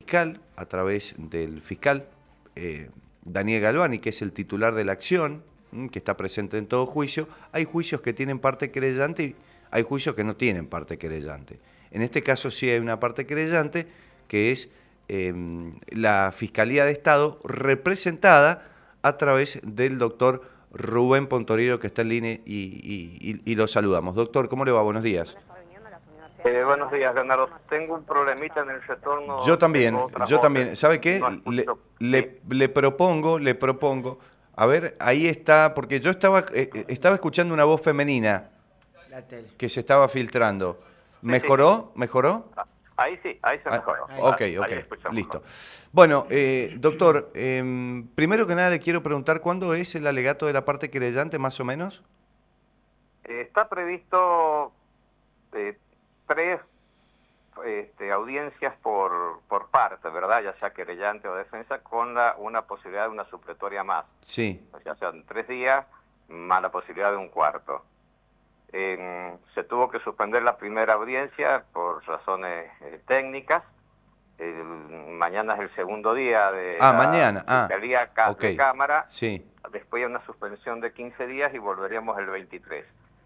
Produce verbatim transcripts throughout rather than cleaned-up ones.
fiscal, a través del fiscal eh, Daniel Galvani, que es el titular de la acción, que está presente en todo juicio, hay juicios que tienen parte querellante y hay juicios que no tienen parte querellante. En este caso sí hay una parte querellante, que es eh, la Fiscalía de Estado, representada a través del doctor Rubén Pontorero, que está en línea, y, y, y, y lo saludamos. Doctor, ¿cómo le va? Buenos días. Eh, buenos días, Leonardo. Tengo un problemita en el retorno. Yo también, yo voces. también. ¿Sabe qué? No le, escucho. le, ¿Sí? le propongo, le propongo, a ver, ahí está, porque yo estaba, eh, estaba escuchando una voz femenina La tele. que se estaba filtrando. Sí, ¿Mejoró? sí. ¿Mejoró? Ah, ahí sí, ahí se Ah, mejoró. ok, Ahí ok, escucho listo. mejor. Bueno, eh, doctor, eh, primero que nada le quiero preguntar, ¿cuándo es el alegato de la parte querellante, más o menos? Eh, está previsto eh, tres este, audiencias por, por parte, ¿verdad? Ya sea querellante o defensa, con la, una posibilidad de una supletoria más. Sí. Ya sean tres días, más la posibilidad de un cuarto. Eh, se tuvo que suspender la primera audiencia por razones eh, técnicas. El, mañana es el segundo día de Ah, la mañana. Ah, Fiscalía ca ok. de Cámara. Sí. Después hay una suspensión de quince días y volveríamos el veintitrés.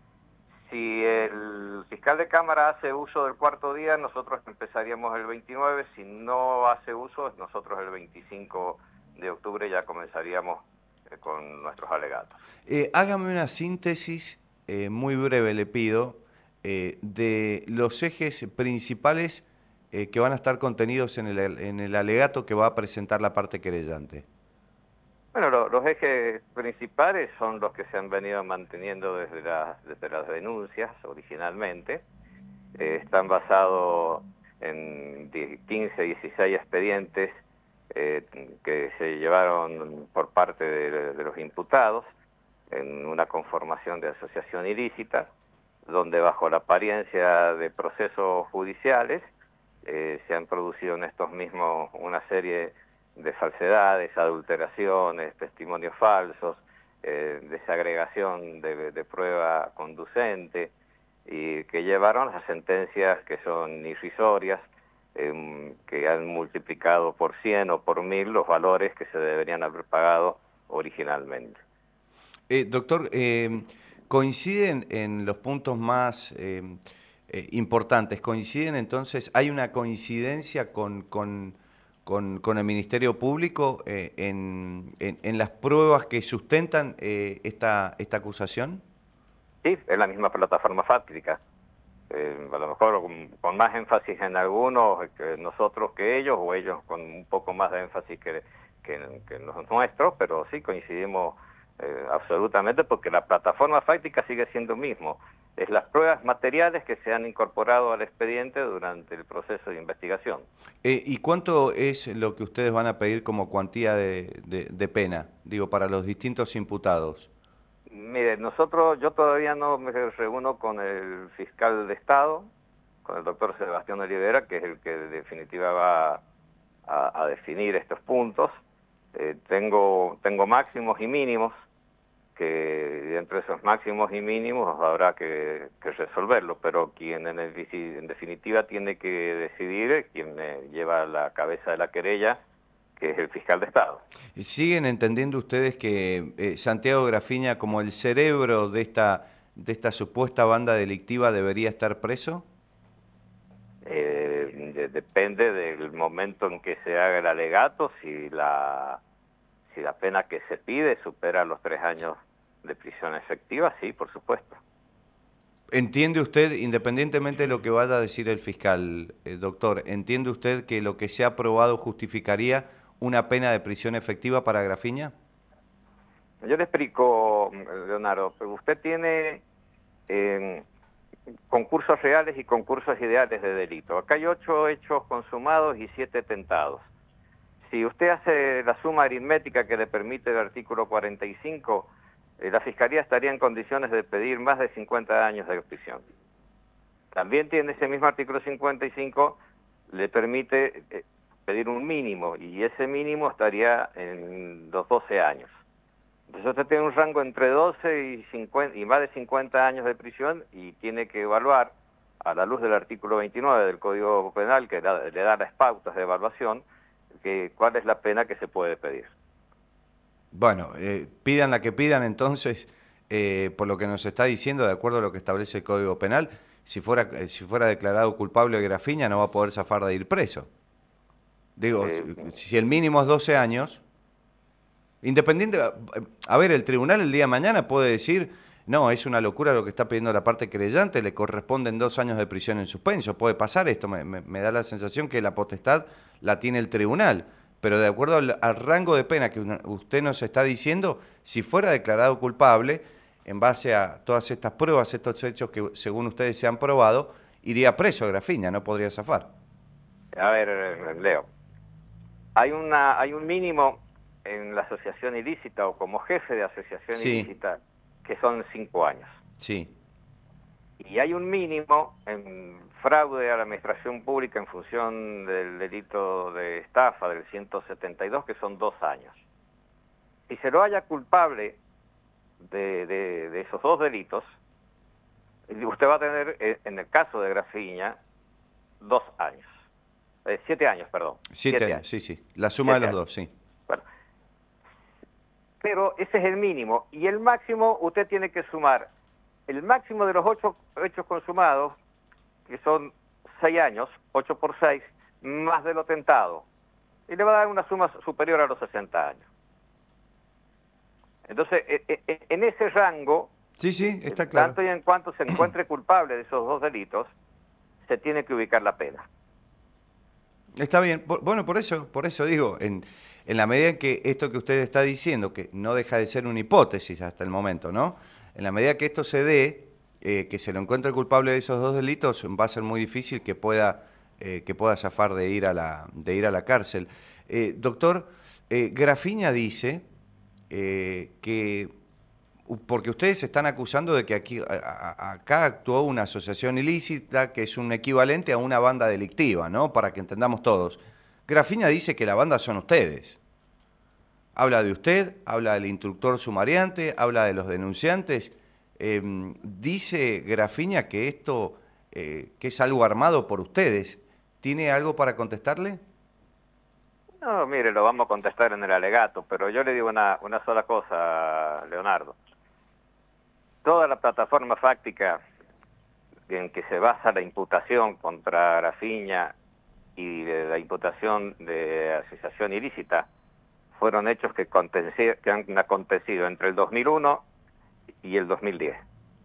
Si el fiscal de Cámara hace uso del cuarto día, nosotros empezaríamos el veintinueve. Si no hace uso, nosotros el veinticinco de octubre ya comenzaríamos eh, con nuestros alegatos. Eh, hágame una síntesis eh, muy breve, le pido, eh, de los ejes principales eh, que van a estar contenidos en el, en el alegato que va a presentar la parte querellante. Bueno, lo, los ejes principales son los que se han venido manteniendo desde, la, desde las denuncias originalmente. Eh, están basados en quince, dieciséis expedientes eh, que se llevaron por parte de, de los imputados en una conformación de asociación ilícita, donde bajo la apariencia de procesos judiciales eh, se han producido en estos mismos una serie de falsedades, adulteraciones, testimonios falsos, eh, desagregación de, de prueba conducente, y que llevaron a sentencias que son irrisorias, eh, que han multiplicado por cien o por mil los valores que se deberían haber pagado originalmente. Eh, doctor, eh, ¿coinciden en los puntos más eh, eh, importantes? ¿Coinciden entonces? ¿Hay una coincidencia con, con, con, con el Ministerio Público eh, en, en, en las pruebas que sustentan eh, esta, esta acusación? Sí, es la misma plataforma fáctica. Eh, a lo mejor con, con más énfasis en algunos que nosotros que ellos, o ellos con un poco más de énfasis que, que, que los nuestros, pero sí coincidimos eh, absolutamente, porque la plataforma fáctica sigue siendo mismo. Es las pruebas materiales que se han incorporado al expediente durante el proceso de investigación. Eh, ¿Y cuánto es lo que ustedes van a pedir como cuantía de, de, de pena, digo, para los distintos imputados? Mire, nosotros, yo todavía no me reúno con el fiscal de Estado, con el doctor Sebastián Olivera, que es el que de definitiva va a, a definir estos puntos. Eh, tengo, tengo máximos y mínimos, que entre esos máximos y mínimos habrá que, que resolverlo, pero quien en, el, en definitiva tiene que decidir, quien eh, lleva la cabeza de la querella, que es el fiscal de Estado. ¿Siguen entendiendo ustedes que eh, Santiago Grafiña, como el cerebro de esta, de esta supuesta banda delictiva, debería estar preso? Eh, de, depende del momento en que se haga el alegato, si la, si la pena que se pide supera los tres años de prisión efectiva, sí, por supuesto. ¿Entiende usted, independientemente de lo que vaya a decir el fiscal, eh, doctor, entiende usted que lo que se ha aprobado justificaría una pena de prisión efectiva para Grafiña? Yo le explico, Leonardo, pero usted tiene eh, concursos reales y concursos ideales de delito. Acá hay ocho hechos consumados y siete tentados. Si usted hace la suma aritmética que le permite el artículo cuarenta y cinco, eh, la Fiscalía estaría en condiciones de pedir más de cincuenta años de prisión. También tiene ese mismo artículo cincuenta y cinco, le permite eh, pedir un mínimo, y ese mínimo estaría en los doce años. Entonces usted tiene un rango entre doce y, cincuenta, y más de cincuenta años de prisión, y tiene que evaluar a la luz del artículo veintinueve del Código Penal, que da, le da las pautas de evaluación, que cuál es la pena que se puede pedir. Bueno, eh, pidan la que pidan entonces, eh, por lo que nos está diciendo, de acuerdo a lo que establece el Código Penal, si fuera, eh, si fuera declarado culpable Grafiña no va a poder zafar de ir preso. Digo, Eh, si, si el mínimo es doce años, independiente, a ver, el tribunal el día de mañana puede decir, no, es una locura lo que está pidiendo la parte creyente, le corresponden dos años de prisión en suspenso, puede pasar esto, me, me, me da la sensación que la potestad la tiene el tribunal, pero de acuerdo al, al rango de pena que usted nos está diciendo, si fuera declarado culpable, en base a todas estas pruebas, estos hechos que según ustedes se han probado, iría preso Grafiña, no podría zafar. A ver, Leo, hay, una, hay un mínimo en la asociación ilícita o como jefe de asociación Sí. ilícita que son cinco años. Sí. Y hay un mínimo en fraude a la administración pública en función del delito de estafa del ciento setenta y dos, que son dos años. Si se lo haya culpable de, de, de esos dos delitos, usted va a tener, en el caso de Grafiña, dos años. Eh, siete años, perdón. Siete, siete años, años, sí, sí. La suma siete de los años. Dos, sí. Bueno, pero ese es el mínimo. Y el máximo, usted tiene que sumar el máximo de los ocho hechos consumados, que son seis años, ocho por seis, más de lo tentado. Y le va a dar una suma superior a los sesenta años. Entonces, en ese rango, sí, sí, está claro. Tanto y en cuanto se encuentre culpable de esos dos delitos, se tiene que ubicar la pena. Está bien. Bueno, por eso, por eso digo, en, en la medida en que esto que usted está diciendo, que no deja de ser una hipótesis hasta el momento, ¿no? En la medida que esto se dé, eh, que se lo encuentre culpable de esos dos delitos, va a ser muy difícil que pueda, eh, que pueda zafar de ir a la, de ir a la cárcel. Eh, doctor, eh, Grafiña dice eh, que, porque ustedes se están acusando de que aquí, a, a, acá actuó una asociación ilícita, que es un equivalente a una banda delictiva, ¿no? Para que entendamos todos. Grafiña dice que la banda son ustedes. Habla de usted, habla del instructor sumariante, habla de los denunciantes. Eh, dice Grafiña que esto, eh, que es algo armado por ustedes. ¿Tiene algo para contestarle? No, mire, lo vamos a contestar en el alegato, pero yo le digo una, una sola cosa, Leonardo. Toda la plataforma fáctica en que se basa la imputación contra Grafiña y de la imputación de asociación ilícita fueron hechos que, que han acontecido entre el dos mil uno y el dos mil diez.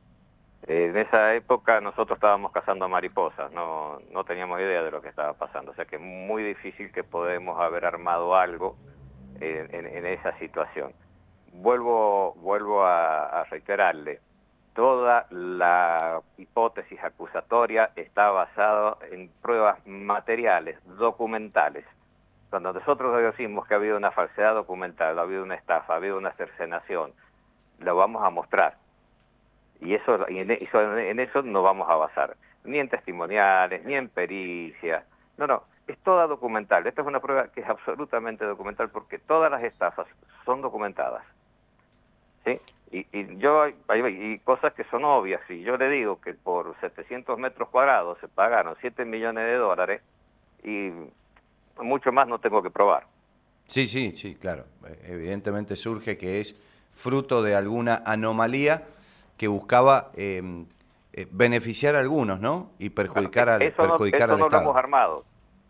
En esa época nosotros estábamos cazando mariposas, no, no teníamos idea de lo que estaba pasando, o sea que es muy difícil que podamos haber armado algo en, en, en esa situación. Vuelvo, vuelvo a, a reiterarle, toda la hipótesis acusatoria está basada en pruebas materiales, documentales. Cuando nosotros decimos que ha habido una falsedad documental, ha habido una estafa, ha habido una cercenación, lo vamos a mostrar. Y eso, y en, eso, en eso no vamos a basar, ni en testimoniales, ni en pericia. No, no, es toda documental. Esta es una prueba que es absolutamente documental porque todas las estafas son documentadas. ¿Sí? Y, y yo hay, hay cosas que son obvias. Si yo le digo que por setecientos metros cuadrados se pagaron siete millones de dólares y mucho más no tengo que probar. Sí, sí, sí, claro. Evidentemente surge que es fruto de alguna anomalía que buscaba eh, eh, beneficiar a algunos, ¿no? Y perjudicar bueno, al, eso no, perjudicar eso al no Estado. Lo hemos armado.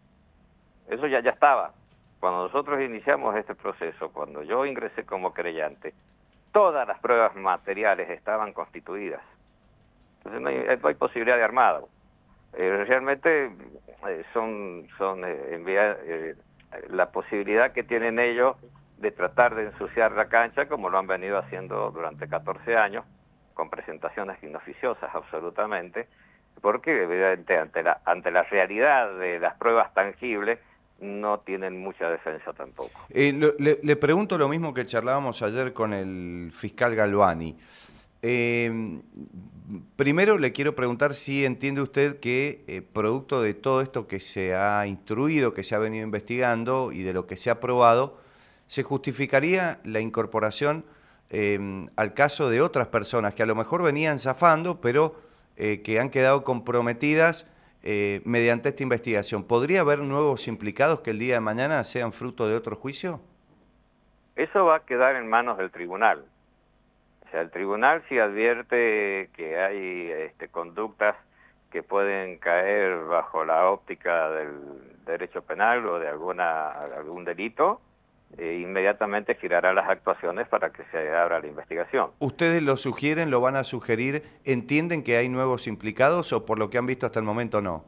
Eso ya, ya estaba. Cuando nosotros iniciamos este proceso, cuando yo ingresé como creyente, todas las pruebas materiales estaban constituidas. Entonces no hay, no hay posibilidad de armado. Eh, realmente eh, son, son eh, enviar, eh, la posibilidad que tienen ellos de tratar de ensuciar la cancha como lo han venido haciendo durante catorce años, con presentaciones inoficiosas absolutamente, porque evidentemente ante la, ante la realidad de las pruebas tangibles no tienen mucha defensa tampoco. Eh, lo, le, le pregunto lo mismo que charlábamos ayer con el fiscal Galvani. Eh, primero le quiero preguntar si entiende usted que eh, producto de todo esto que se ha instruido, que se ha venido investigando y de lo que se ha probado, ¿se justificaría la incorporación eh, al caso de otras personas que a lo mejor venían zafando, pero eh, que han quedado comprometidas eh, mediante esta investigación. ¿Podría haber nuevos implicados que el día de mañana sean fruto de otro juicio? Eso va a quedar en manos del tribunal. O sea, el tribunal si advierte que hay este, conductas que pueden caer bajo la óptica del derecho penal o de alguna algún delito, eh, inmediatamente girará las actuaciones para que se abra la investigación. ¿Ustedes lo sugieren, lo van a sugerir? ¿Entienden que hay nuevos implicados o por lo que han visto hasta el momento no?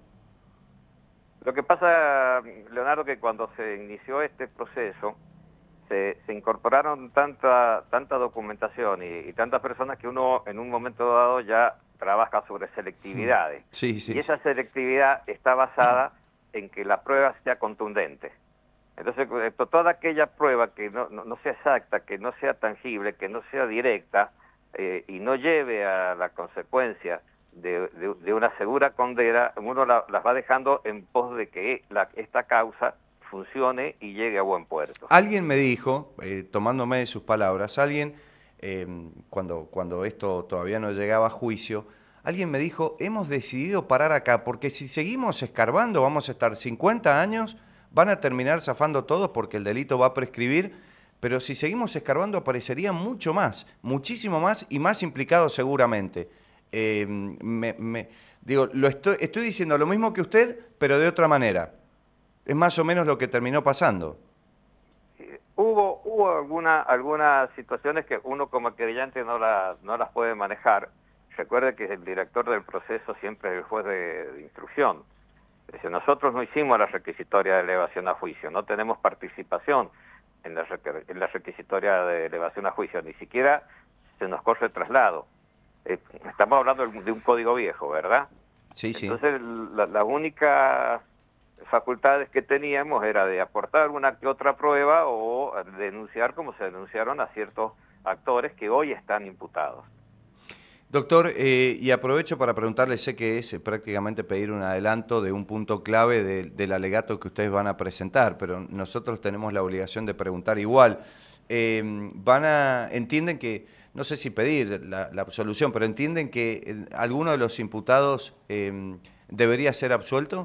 Lo que pasa, Leonardo, que cuando se inició este proceso, se, se incorporaron tanta tanta documentación y, y tantas personas que uno en un momento dado ya trabaja sobre selectividades. Sí, sí, y esa sí. selectividad está basada en que la prueba sea contundente. Entonces, toda aquella prueba que no, no, no sea exacta, que no sea tangible, que no sea directa eh, y no lleve a la consecuencia de, de, de una segura condena, uno la, las va dejando en pos de que la, esta causa funcione y llegue a buen puerto. Alguien me dijo, eh, tomándome de sus palabras, alguien, eh, cuando, cuando esto todavía no llegaba a juicio, alguien me dijo, hemos decidido parar acá, porque si seguimos escarbando vamos a estar cincuenta años, van a terminar zafando todos porque el delito va a prescribir, pero si seguimos escarbando aparecería mucho más, muchísimo más y más implicados seguramente. Eh, me, me, digo, lo estoy, estoy diciendo lo mismo que usted, pero de otra manera. Es más o menos lo que terminó pasando. Hubo hubo alguna, algunas situaciones que uno como querellante no, la, no las puede manejar. Recuerde que el director del proceso siempre es el juez de, de instrucción. Es decir, nosotros no hicimos la requisitoria de elevación a juicio, no tenemos participación en la, en la requisitoria de elevación a juicio, ni siquiera se nos corre traslado. Eh, estamos hablando de un código viejo, ¿verdad? Sí, sí. Entonces, la, la única facultades que teníamos era de aportar una que otra prueba o denunciar como se denunciaron a ciertos actores que hoy están imputados. Doctor, eh, y aprovecho para preguntarle, sé que es eh, prácticamente pedir un adelanto de un punto clave de, del alegato que ustedes van a presentar, pero nosotros tenemos la obligación de preguntar igual. Eh, van a, entienden que, no sé si pedir la, la absolución, pero entienden que eh, alguno de los imputados eh, debería ser absuelto.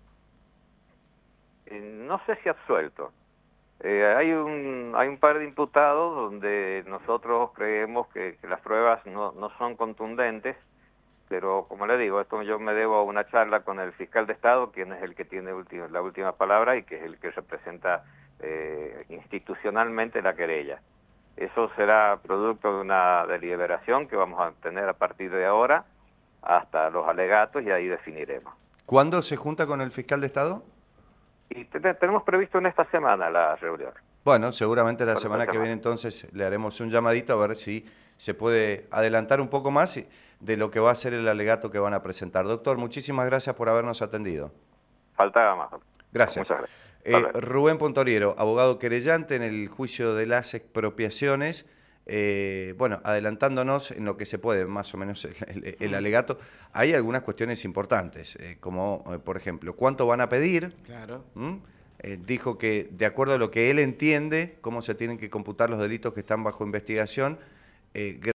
No sé si absuelto. Eh, hay un hay un par de imputados donde nosotros creemos que, que las pruebas no, no son contundentes, pero como le digo, esto yo me debo a una charla con el fiscal de Estado, quien es el que tiene ulti- la última palabra y que es el que representa eh, institucionalmente la querella. Eso será producto de una deliberación que vamos a tener a partir de ahora hasta los alegatos y ahí definiremos. ¿Cuándo se junta con el fiscal de Estado? Y te, tenemos previsto en esta semana la reunión. Bueno, seguramente la Por semana esta que viene entonces le haremos un llamadito a ver si se puede adelantar un poco más de lo que va a ser el alegato que van a presentar. Doctor, muchísimas gracias por habernos atendido. Faltaba más. Gracias. Muchas gracias. Eh, Rubén Pontoriero, abogado querellante en el juicio de las expropiaciones. Eh, bueno, adelantándonos en lo que se puede, más o menos el, el, el alegato, hay algunas cuestiones importantes, eh, como eh, por ejemplo, ¿cuánto van a pedir? Claro. ¿Mm? Eh, dijo que de acuerdo a lo que él entiende, cómo se tienen que computar los delitos que están bajo investigación, eh,